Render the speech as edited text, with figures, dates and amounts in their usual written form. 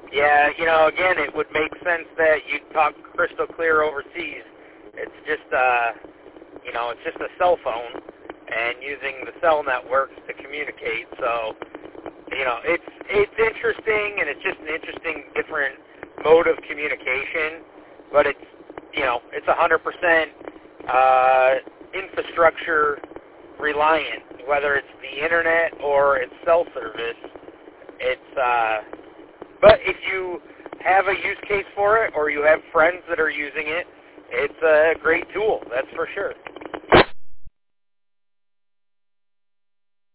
Yeah, again, it would make sense that you talk crystal clear overseas. It's just, it's just a cell phone and using the cell networks to communicate. So, it's interesting, and it's just an interesting, different mode of communication. But it's, it's 100% infrastructure reliant, whether it's the internet or it's cell service. But if you have a use case for it or you have friends that are using it, it's a great tool, that's for sure.